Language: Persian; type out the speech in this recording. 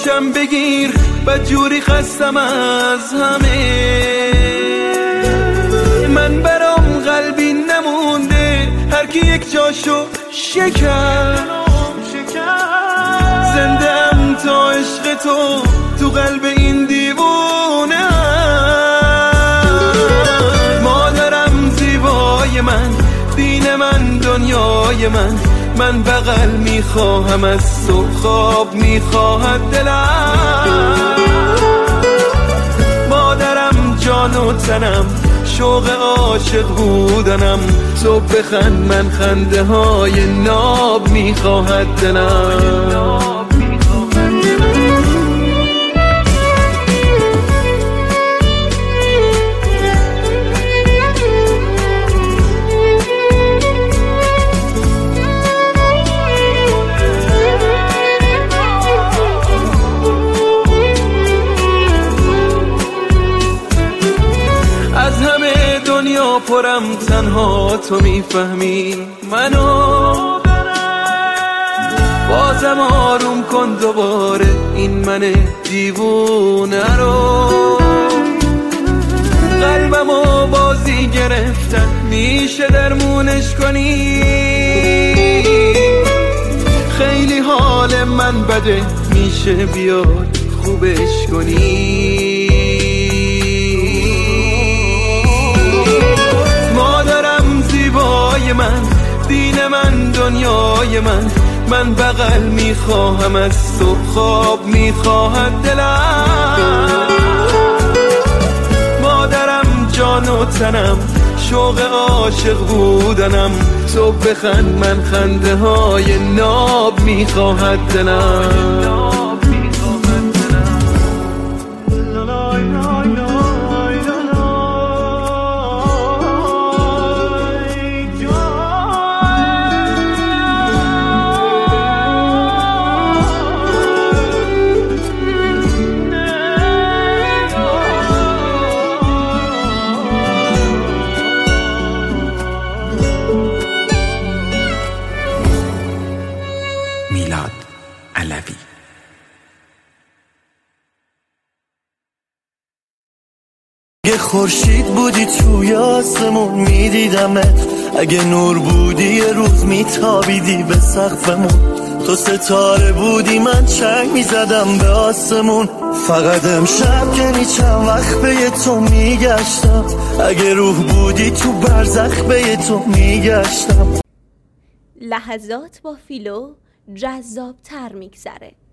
پاچم بگیر بدجوری خستم از همه. من برام قلبی نمونده هر کی یک جاشو شکر. زنده ام تا عشق تو قلب این دیوونه. مادرم زیبای من، دین من، دنیای من بغل میخواهم از تو، خواب میخواهد دلم. مادرم جان و تنم، شوق عاشق بودنم. تو بخند من خنده های ناب میخواهد دلم. دنیا پرم تنها تو میفهمی منو. بازم آروم کن دوباره این من دیوونه رو. قلبمو بازی گرفتن میشه درمونش کنی. خیلی حال من بده میشه بیاد خوبش کنی. من دین من، دنیای من بغل میخواهم از تو، خواب میخواهد دلم. مادرم جان و تنم، شوق عاشق بودنم. تو بخند من خنده های ناب میخواهد دلم. میلاد علوی. اگه خورشید بودی توی آسمون میدیدمت، اگه نور بودی یه روز میتابیدی به سقفمون. تو ستاره بودی من چنگ میزدم به آسمون. فقط امشب که چند وقت به تو میگشتم، اگه روح بودی تو برزخ به تو میگشتم. لحظات با فیلو جذاب تر میگذره.